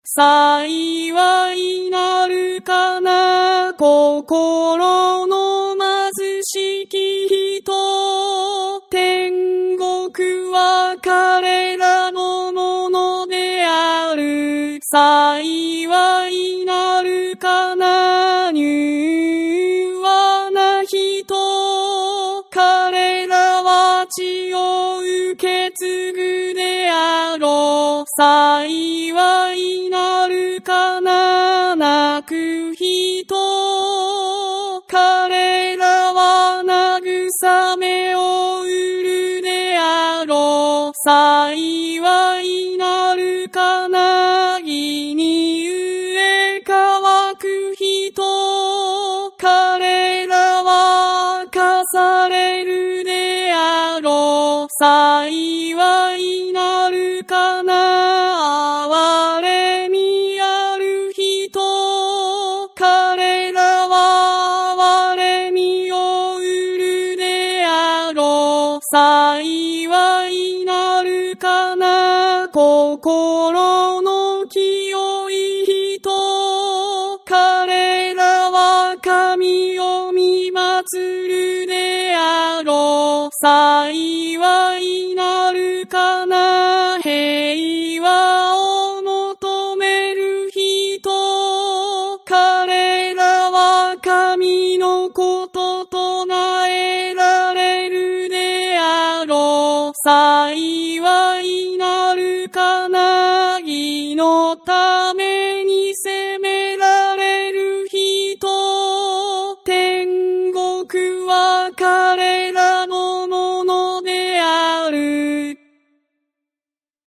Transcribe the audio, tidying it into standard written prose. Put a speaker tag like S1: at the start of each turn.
S1: 幸いなるかな、心の貧しき人。天国は彼らのものである。幸いなるかな、柔和な人。彼らは地を受け継ぐであろう。幸いなるかな、泣く人。彼らは慰めを得るであろう。幸いなるかな、義に飢え乾く人。彼らは明かされるであろう。幸いなるかな、哀れみある人。彼らは哀れみを得るであろう。幸いなるかな、心の清い人。彼らは神を見祭るであろう。幸いなるかな、平和を求める人。彼らは神のこと唱えられるであろう。幸いなるかな、義の